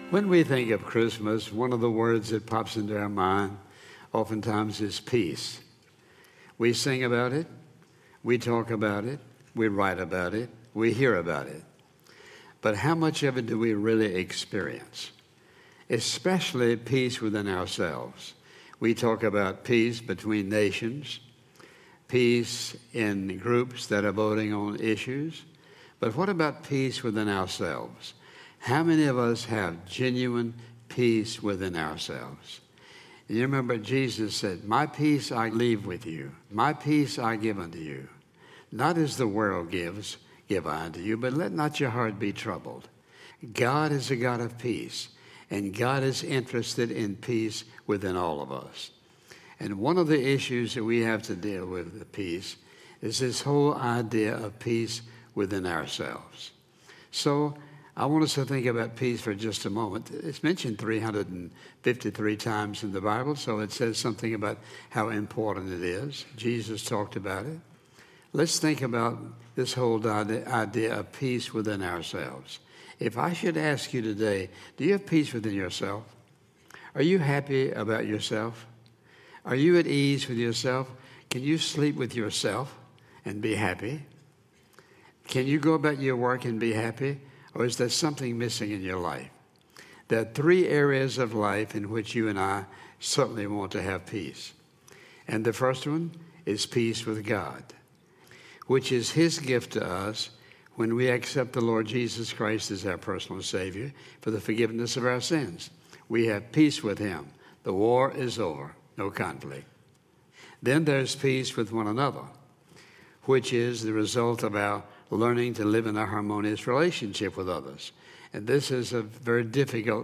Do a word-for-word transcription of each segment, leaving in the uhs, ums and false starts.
When we think of Christmas, one of the words that pops into our mind oftentimes is peace. We sing about it, we talk about it, we write about it, we hear about it. But how much of it do we really experience? Especially peace within ourselves. We talk about peace between nations, peace in groups that are voting on issues. But what about peace within ourselves? How many of us have genuine peace within ourselves? You remember Jesus said, "My peace I leave with you. My peace I give unto you. Not as the world gives, give I unto you, but let not your heart be troubled." God is a God of peace, and God is interested in peace within all of us. And one of the issues that we have to deal with with peace is this whole idea of peace within ourselves. So I want us to think about peace for just a moment. It's mentioned three hundred fifty-three times in the Bible, so it says something about how important it is. Jesus talked about it. Let's think about this whole idea of peace within ourselves. If I should ask you today, do you have peace within yourself? Are you happy about yourself? Are you at ease with yourself? Can you sleep with yourself and be happy? Can you go about your work and be happy? Or is there something missing in your life? There are three areas of life in which you and I certainly want to have peace. And the first one is peace with God, which is His gift to us when we accept the Lord Jesus Christ as our personal Savior for the forgiveness of our sins. We have peace with Him. The war is over, no conflict. Then there's peace with one another, which is the result of our learning to live in a harmonious relationship with others. And this is a very difficult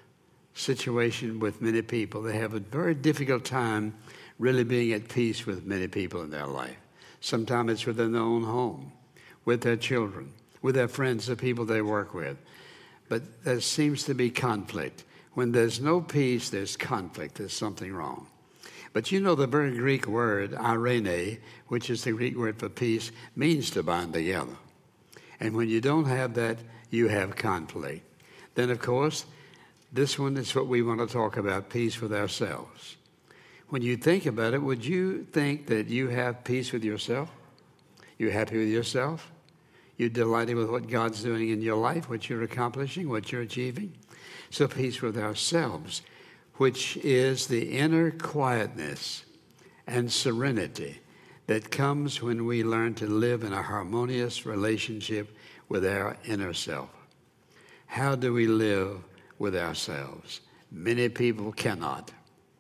situation with many people. They have a very difficult time really being at peace with many people in their life. Sometimes it's within their own home, with their children, with their friends, the people they work with. But there seems to be conflict. When there's no peace, there's conflict. There's something wrong. But you know the very Greek word, eirene, which is the Greek word for peace, means to bind together. And when you don't have that, you have conflict. Then, of course, this one is what we want to talk about, peace with ourselves. When you think about it, would you think that you have peace with yourself? You're happy with yourself? You're delighted with what God's doing in your life, what you're accomplishing, what you're achieving? So peace with ourselves, which is the inner quietness and serenity that comes when we learn to live in a harmonious relationship with our inner self. How do we live with ourselves? Many people cannot.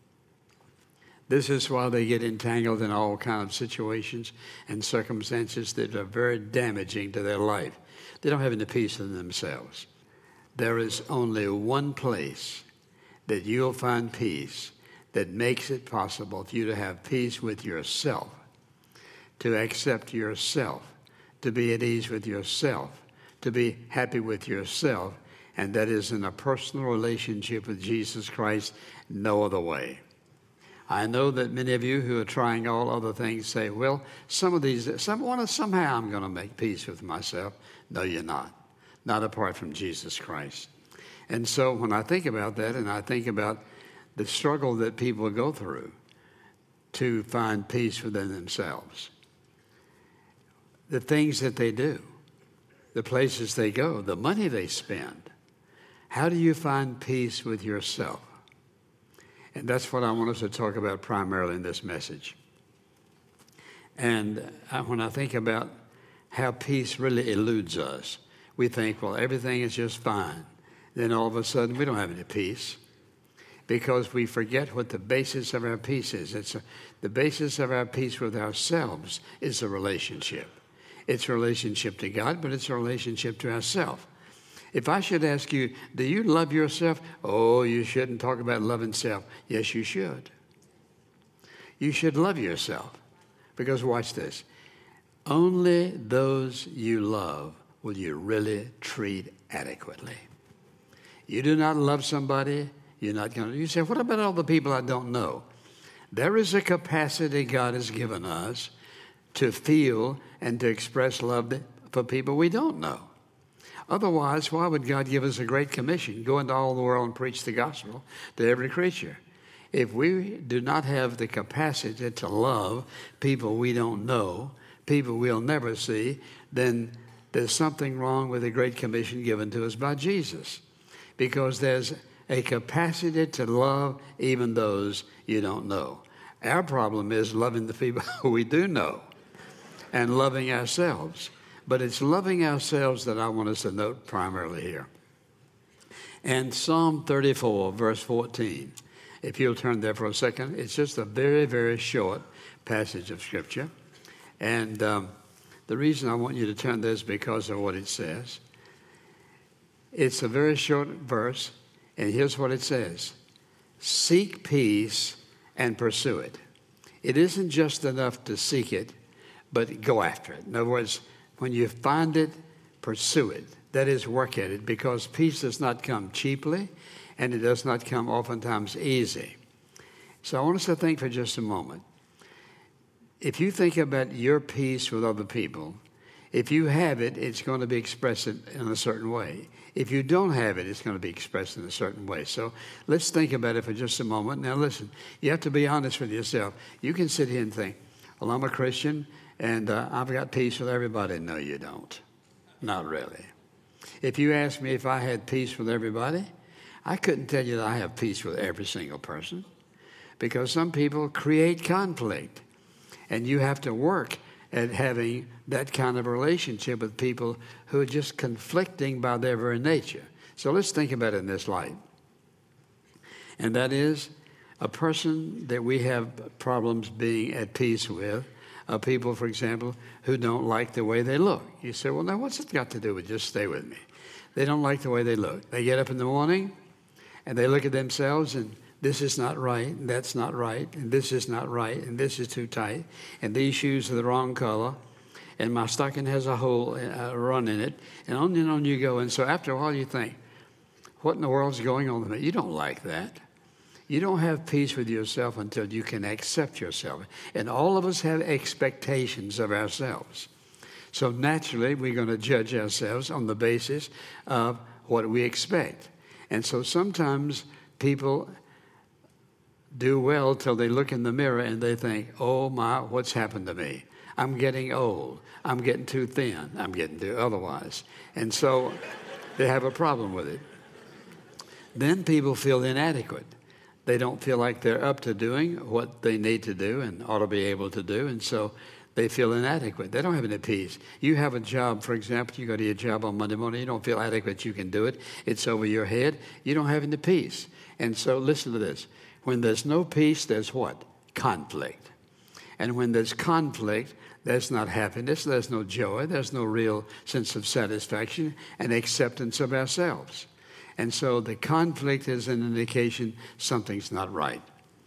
This is why they get entangled in all kinds of situations and circumstances that are very damaging to their life. They don't have any peace in themselves. There is only one place that you'll find peace that makes it possible for you to have peace with yourself, to accept yourself, to be at ease with yourself, to be happy with yourself, and that is in a personal relationship with Jesus Christ, no other way. I know that many of you who are trying all other things say, well, some of these, some, well, somehow I'm going to make peace with myself. No, you're not. Not apart from Jesus Christ. And so when I think about that, and I think about the struggle that people go through to find peace within themselves, the things that they do, the places they go, the money they spend, how do you find peace with yourself? And that's what I want us to talk about primarily in this message. And I, when I think about how peace really eludes us, we think, well, everything is just fine. Then all of a sudden, we don't have any peace because we forget what the basis of our peace is. It's a, the basis of our peace with ourselves is a relationship. It's a relationship to God, but it's a relationship to ourselves. If I should ask you, do you love yourself? Oh, you shouldn't talk about loving self. Yes, you should. You should love yourself because watch this. Only those you love will you really treat adequately. You do not love somebody, you're not going to. You say, what about all the people I don't know? There is a capacity God has given us to feel and to express love for people we don't know. Otherwise, why would God give us a great commission? Go into all the world and preach the gospel to every creature. If we do not have the capacity to love people we don't know, people we'll never see, then there's something wrong with the great commission given to us by Jesus. Because there's a capacity to love even those you don't know. Our problem is loving the people we do know and loving ourselves. But it's loving ourselves that I want us to note primarily here. And Psalm thirty-four, verse fourteen, if you'll turn there for a second, it's just a very, very short passage of Scripture. And um, the reason I want you to turn there is because of what it says. It's a very short verse, and here's what it says. Seek peace and pursue it. It isn't just enough to seek it, but go after it. In other words, when you find it, pursue it. That is, work at it, because peace does not come cheaply, and it does not come oftentimes easy. So I want us to think for just a moment. If you think about your peace with other people, if you have it, it's going to be expressed in a certain way. If you don't have it, it's going to be expressed in a certain way. So let's think about it for just a moment. Now listen, you have to be honest with yourself. You can sit here and think, well, I'm a Christian, and uh, I've got peace with everybody. No, you don't. Not really. If you ask me if I had peace with everybody, I couldn't tell you that I have peace with every single person, because some people create conflict, and you have to work at having that kind of relationship with people who are just conflicting by their very nature. So let's think about it in this light. And that is, a person that we have problems being at peace with are people, for example, who don't like the way they look. You say, well, now what's it got to do with, just stay with me. They don't like the way they look. They get up in the morning and they look at themselves, and this is not right, and that's not right, and this is not right, and this is too tight, and these shoes are the wrong color, and my stocking has a hole, a run in it, and on and on you go. And so after a while you think, what in the world's going on with me? You don't like that. You don't have peace with yourself until you can accept yourself. And all of us have expectations of ourselves. So naturally, we're going to judge ourselves on the basis of what we expect. And so sometimes people do well till they look in the mirror and they think, oh my, what's happened to me? I'm getting old. I'm getting too thin. I'm getting too otherwise. And so they have a problem with it. Then people feel inadequate. They don't feel like they're up to doing what they need to do and ought to be able to do, and so they feel inadequate. They don't have any peace. You have a job, for example, you go to your job on Monday morning, you don't feel adequate, you can do it. It's over your head. You don't have any peace. And so listen to this. When there's no peace, there's what? Conflict. And when there's conflict, there's not happiness, there's no joy, there's no real sense of satisfaction and acceptance of ourselves. And so the conflict is an indication something's not right.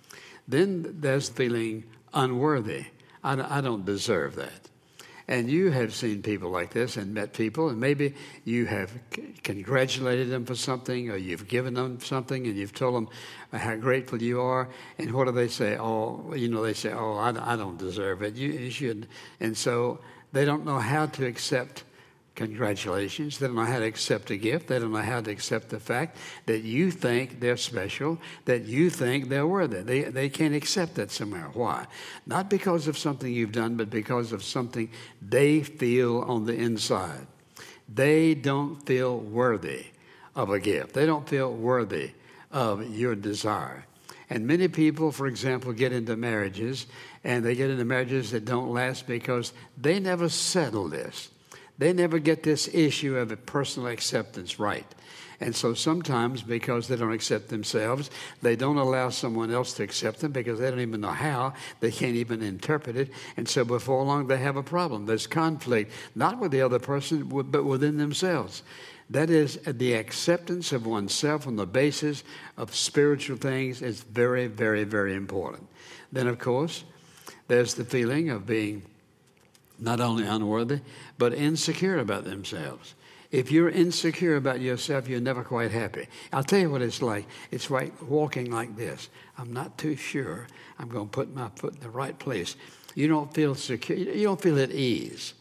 Then there's feeling unworthy. I, I don't deserve that. And you have seen people like this and met people, and maybe you have c- congratulated them for something, or you've given them something, and you've told them how grateful you are. And what do they say? Oh, you know, they say, oh, I, I don't deserve it. You, you should. And so they don't know how to accept congratulations. They don't know how to accept a gift. They don't know how to accept the fact that you think they're special, that you think they're worthy. They, they can't accept that somehow. Why? Not because of something you've done, but because of something they feel on the inside. They don't feel worthy of a gift. They don't feel worthy of your desire. And many people, for example, get into marriages, and they get into marriages that don't last because they never settle this. They never get this issue of a personal acceptance right. And so sometimes, because they don't accept themselves, they don't allow someone else to accept them because they don't even know how. They can't even interpret it. And so before long, they have a problem. There's conflict, not with the other person, but within themselves. That is, the acceptance of oneself on the basis of spiritual things is very, very, very important. Then, of course, there's the feeling of being not only unworthy, but insecure about themselves. If you're insecure about yourself, you're never quite happy. I'll tell you what it's like. It's like walking like this. I'm not too sure I'm going to put my foot in the right place. You don't feel secure. You don't feel at ease.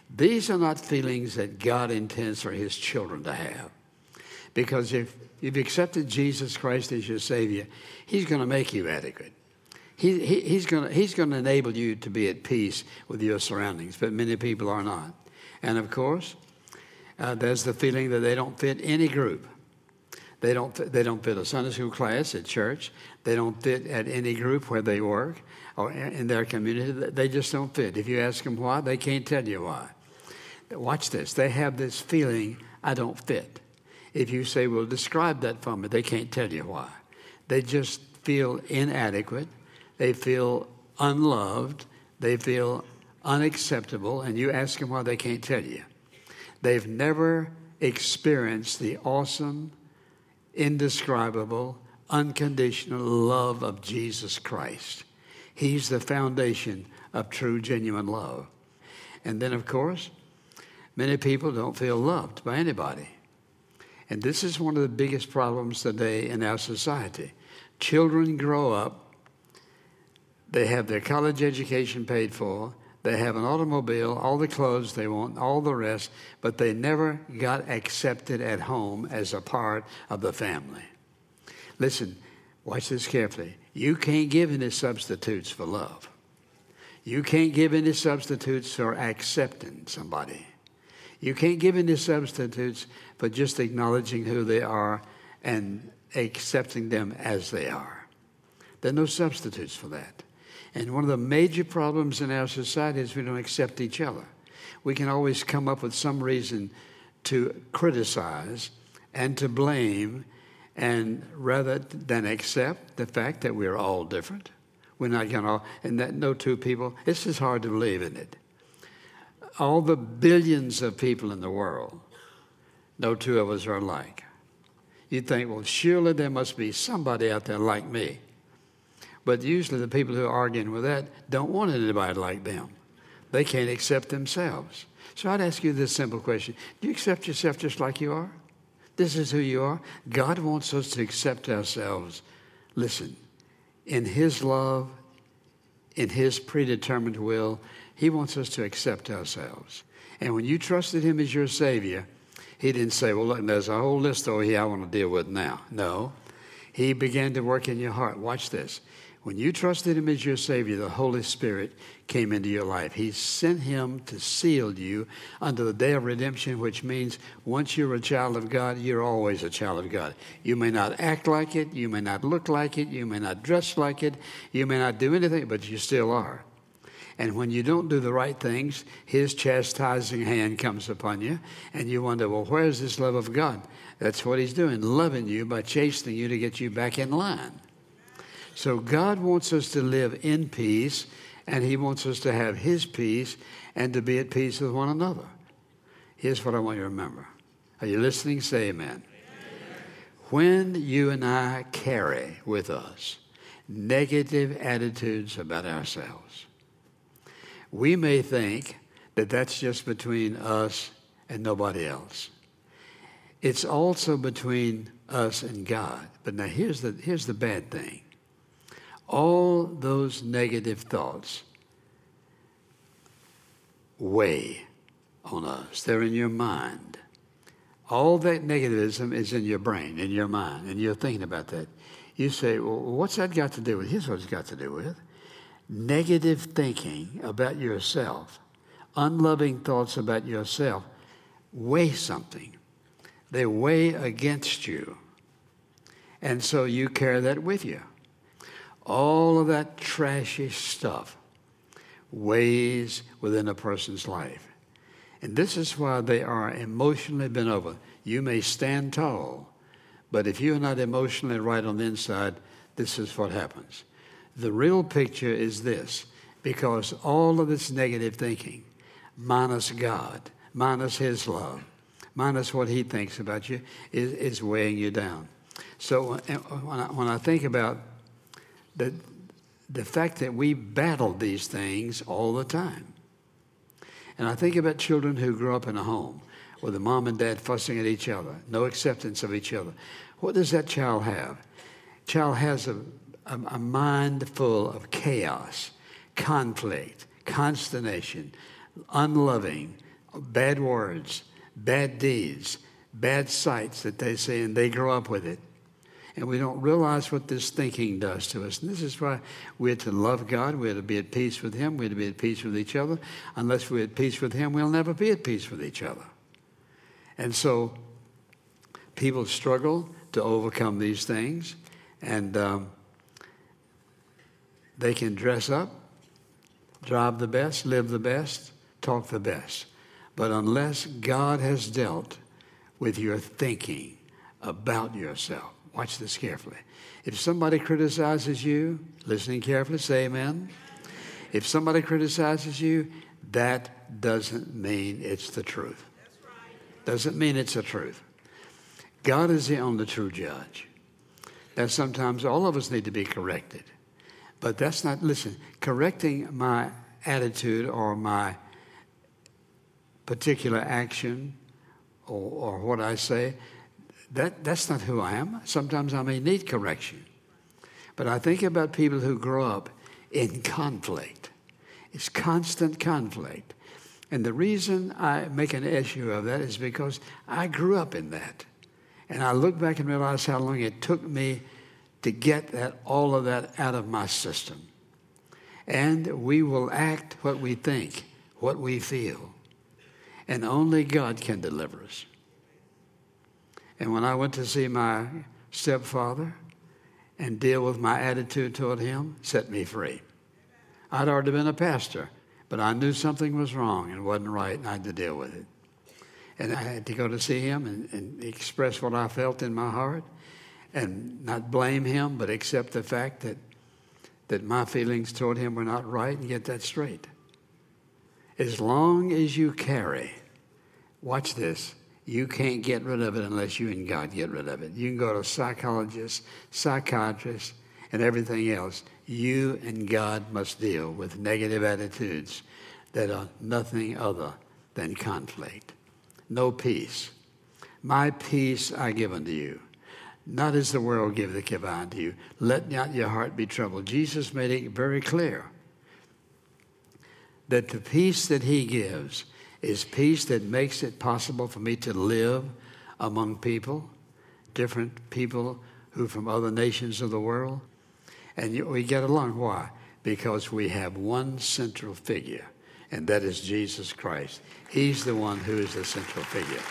These are not feelings that God intends for his children to have. Because if you've accepted Jesus Christ as your Savior, he's going to make you adequate. He, he, he's going to, he's going to enable you to be at peace with your surroundings, but many people are not. And of course, uh, there's the feeling that they don't fit any group. They don't, they don't fit a Sunday school class at church. They don't fit at any group where they work or in their community. They just don't fit. If you ask them why, they can't tell you why. Watch this. They have this feeling, I don't fit. If you say, well, describe that for me, they can't tell you why. They just feel inadequate. They feel unloved. They feel unacceptable. And you ask them why, they can't tell you. They've never experienced the awesome, indescribable, unconditional love of Jesus Christ. He's the foundation of true, genuine love. And then, of course, many people don't feel loved by anybody. And this is one of the biggest problems today in our society. Children grow up, they have their college education paid for, they have an automobile, all the clothes they want, all the rest, but they never got accepted at home as a part of the family. Listen, watch this carefully. You can't give any substitutes for love. You can't give any substitutes for accepting somebody. You can't give any substitutes for just acknowledging who they are and accepting them as they are. There are no substitutes for that. And one of the major problems in our society is we don't accept each other. We can always come up with some reason to criticize and to blame, and rather than accept the fact that we're all different. We're not going to, and that no two people, this is hard to believe, isn't it? All the billions of people in the world, no two of us are alike. You'd think, well, surely there must be somebody out there like me. But usually the people who are arguing with that don't want anybody like them. They can't accept themselves. So I'd ask you this simple question. Do you accept yourself just like you are? This is who you are. God wants us to accept ourselves. Listen, in his love, in his predetermined will, he wants us to accept ourselves. And when you trusted him as your Savior, he didn't say, well, look, there's a whole list over here I want to deal with now. No. He began to work in your heart. Watch this. When you trusted him as your Savior, the Holy Spirit came into your life. He sent him to seal you unto the day of redemption, which means once you're a child of God, you're always a child of God. You may not act like it. You may not look like it. You may not dress like it. You may not do anything, but you still are. And when you don't do the right things, his chastising hand comes upon you, and you wonder, well, where's this love of God? That's what he's doing, loving you by chastening you to get you back in line. So God wants us to live in peace, and he wants us to have his peace and to be at peace with one another. Here's what I want you to remember. Are you listening? Say amen. Amen. When you and I carry with us negative attitudes about ourselves, we may think that that's just between us and nobody else. It's also between us and God. But now here's the, here's the bad thing. All those negative thoughts weigh on us. They're in your mind. All that negativism is in your brain, in your mind, and you're thinking about that. You say, well, what's that got to do with? Here's what it's got to do with. Negative thinking about yourself, unloving thoughts about yourself, weigh something. They weigh against you. And so you carry that with you. All of that trashy stuff weighs within a person's life. And this is why they are emotionally bent over. You may stand tall, but if you're not emotionally right on the inside, this is what happens. The real picture is this, because all of this negative thinking, minus God, minus his love, minus what he thinks about you, is, is weighing you down. So when I, when I think about the, the fact that we battle these things all the time, and I think about children who grow up in a home with the mom and dad fussing at each other, no acceptance of each other. What does that child have? Child has a, a, a mind full of chaos, conflict, consternation, unloving, bad words, bad deeds, bad sights that they say, and they grow up with it. And we don't realize what this thinking does to us. And this is why we're to love God. We're to be at peace with him. We're to be at peace with each other. Unless we're at peace with him, we'll never be at peace with each other. And so people struggle to overcome these things. And um, they can dress up, drive the best, live the best, talk the best. But unless God has dealt with your thinking about yourself, watch this carefully. If somebody criticizes you, listening carefully, say amen. If somebody criticizes you, that doesn't mean it's the truth. Doesn't mean it's the truth. God is the only true judge. That sometimes all of us need to be corrected. But that's not, listen, correcting my attitude or my particular action or, or what I say, that, that's not who I am. Sometimes I may need correction. But I think about people who grow up in conflict. It's constant conflict. And the reason I make an issue of that is because I grew up in that. And I look back and realize how long it took me to get that, all of that out of my system. And we will act what we think, what we feel. And only God can deliver us. And when I went to see my stepfather and deal with my attitude toward him, set me free. I'd already been a pastor, but I knew something was wrong and wasn't right, and I had to deal with it. And I had to go to see him and, and express what I felt in my heart and not blame him, but accept the fact that, that my feelings toward him were not right and get that straight. As long as you carry, watch this, you can't get rid of it unless you and God get rid of it. You can go to psychologists, psychiatrists, and everything else. You and God must deal with negative attitudes that are nothing other than conflict. No peace. My peace I give unto you. Not as the world giveth, give I unto you. Let not your heart be troubled. Jesus made it very clear that the peace that he gives is peace that makes it possible for me to live among people, different people who from other nations of the world. And you, we get along. Why? Because we have one central figure, and that is Jesus Christ. He's the one who is the central figure.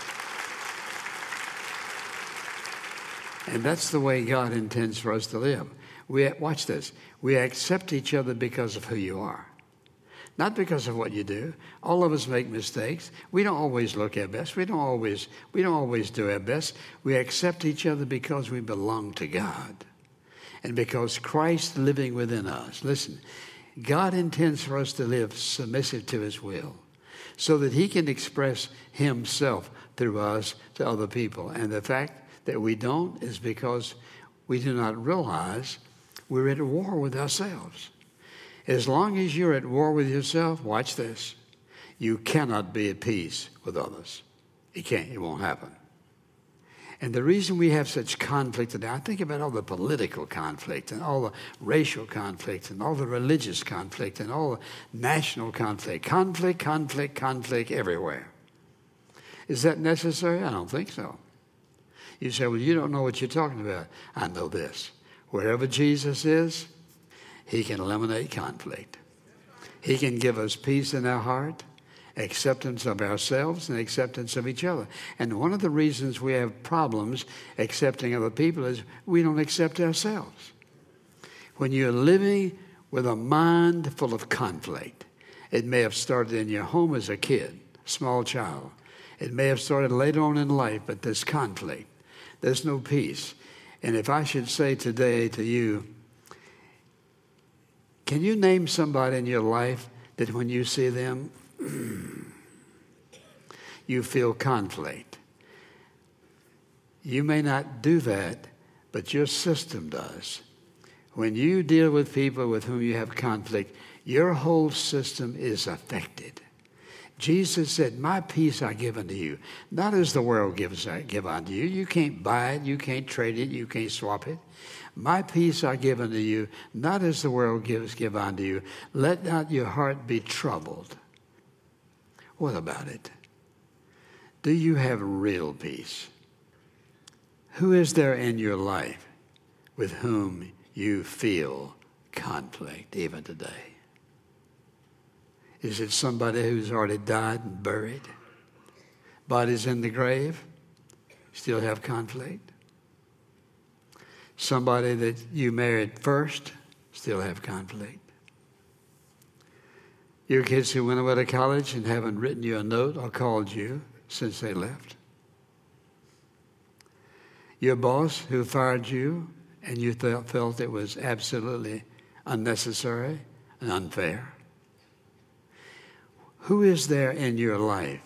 And that's the way God intends for us to live. We, watch this. We accept each other because of who you are. Not because of what you do. All of us make mistakes. We don't always look our best. We don't always, we don't always do our best. We accept each other because we belong to God. And because Christ living within us. Listen, God intends for us to live submissive to his will so that he can express himself through us to other people. And the fact that we don't is because we do not realize we're at war with ourselves. As long as you're at war with yourself, watch this, you cannot be at peace with others. You can't. It won't happen. And the reason we have such conflict today, I think about all the political conflict and all the racial conflict and all the religious conflict and all the national conflict. Conflict, conflict, conflict everywhere. Is that necessary? I don't think so. You say, well, you don't know what you're talking about. I know this. Wherever Jesus is, he can eliminate conflict. He can give us peace in our heart, acceptance of ourselves, and acceptance of each other. And one of the reasons we have problems accepting other people is we don't accept ourselves. When you're living with a mind full of conflict, it may have started in your home as a kid, small child. It may have started later on in life, but there's conflict. There's no peace. And if I should say today to you, can you name somebody in your life that when you see them, you feel conflict? You may not do that, but your system does. When you deal with people with whom you have conflict, your whole system is affected. Jesus said, my peace I give unto you, not as the world gives I give unto you. You can't buy it, you can't trade it, you can't swap it. My peace I give unto you, not as the world gives give unto you. Let not your heart be troubled. What about it? Do you have real peace? Who is there in your life with whom you feel conflict even today? Is it somebody who's already died and buried? Bodies in the grave? Still have conflict? Somebody that you married first? Still have conflict? Your kids who went away to college and haven't written you a note or called you since they left? Your boss who fired you and you th- felt it was absolutely unnecessary and unfair? Who is there in your life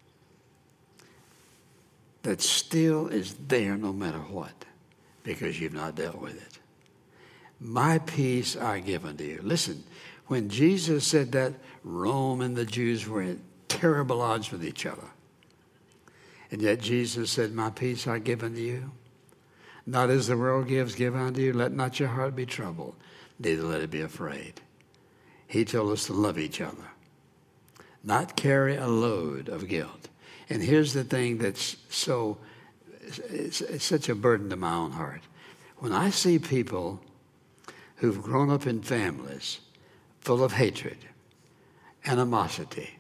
that still is there no matter what because you've not dealt with it? My peace I give unto you. Listen, when Jesus said that, Rome and the Jews were at terrible odds with each other. And yet Jesus said, my peace I give unto you. Not as the world gives, give unto you. Let not your heart be troubled, neither let it be afraid. He told us to love each other, not carry a load of guilt. And here's the thing that's so, it's, it's such a burden to my own heart. When I see people who've grown up in families full of hatred, animosity,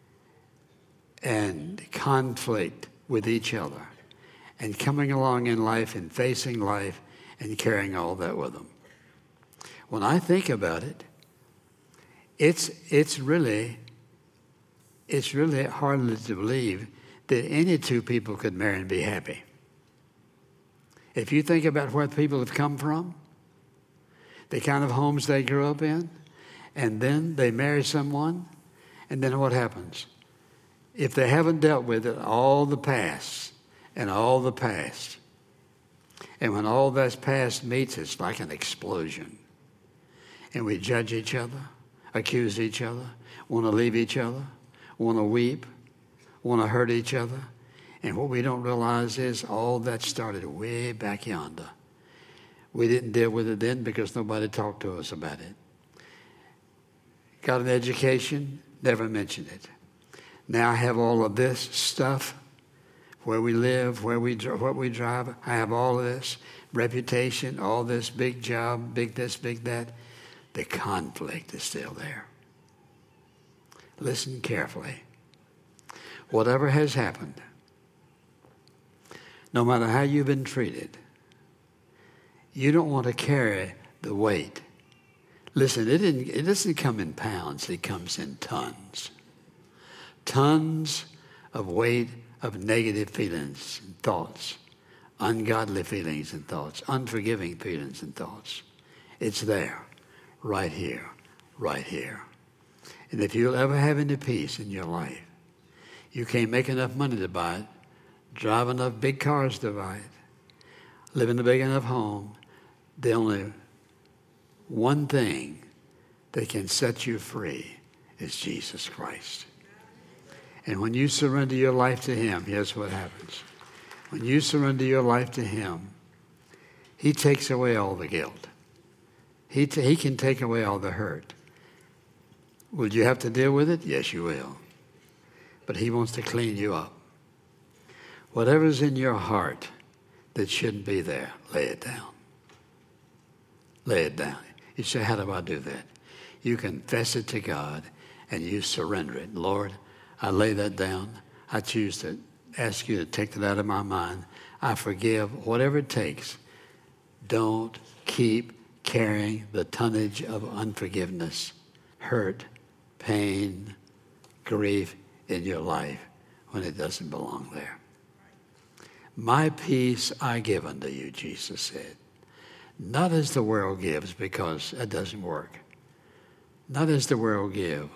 and conflict with each other, and coming along in life and facing life and carrying all that with them. When I think about it, it's it's really it's really hard to believe that any two people could marry and be happy. If you think about where people have come from, the kind of homes they grew up in, and then they marry someone, and then what happens? If they haven't dealt with it, all the past and all the past, and when all that's past meets, it's like an explosion. And we judge each other, accuse each other, want to leave each other, want to weep, want to hurt each other. And what we don't realize is all that started way back yonder. We didn't deal with it then because nobody talked to us about it. Got an education, never mentioned it. Now I have all of this stuff, where we live, where we what we drive. I have all of this, reputation, all this, big job, big this, big that. The conflict is still there. Listen carefully. Whatever has happened, no matter how you've been treated, you don't want to carry the weight. Listen, it didn't, it doesn't come in pounds. It comes in tons. Tons of weight of negative feelings and thoughts, ungodly feelings and thoughts, unforgiving feelings and thoughts. It's there, right here, right here. And if you'll ever have any peace in your life, you can't make enough money to buy it, drive enough big cars to buy it, live in a big enough home. The only one thing that can set you free is Jesus Christ. And when you surrender your life to him, here's what happens. When you surrender your life to him, he takes away all the guilt. He, t- he can take away all the hurt. Will you have to deal with it? Yes, you will. But he wants to clean you up. Whatever's in your heart that shouldn't be there, lay it down. Lay it down. You say, how do I do that? You confess it to God and you surrender it. Lord, I lay that down. I choose to ask you to take that out of my mind. I forgive, whatever it takes. Don't keep carrying the tonnage of unforgiveness, hurt, pain, grief in your life when it doesn't belong there. My peace I give unto you, Jesus said. Not as the world gives, because it doesn't work. Not as the world gives.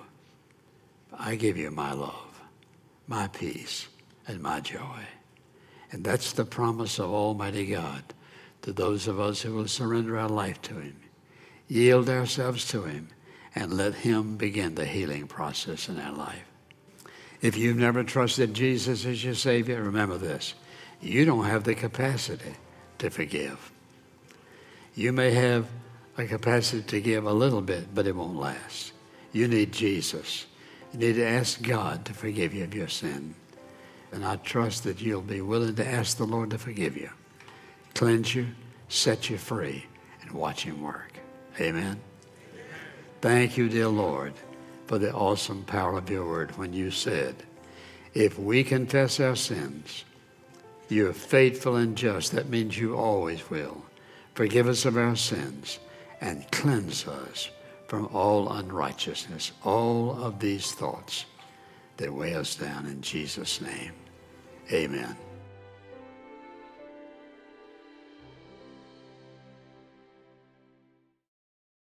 I give you my love, my peace, and my joy. And that's the promise of Almighty God to those of us who will surrender our life to him, yield ourselves to him, and let him begin the healing process in our life. If you've never trusted Jesus as your Savior, remember this. You don't have the capacity to forgive. You may have a capacity to give a little bit, but it won't last. You need Jesus. You need to ask God to forgive you of your sin. And I trust that you'll be willing to ask the Lord to forgive you, cleanse you, set you free, and watch him work. Amen. Thank you, dear Lord, for the awesome power of your word when you said, if we confess our sins, you're faithful and just. That means you always will. Forgive us of our sins and cleanse us from all unrighteousness, all of these thoughts that weigh us down, in Jesus' name. Amen.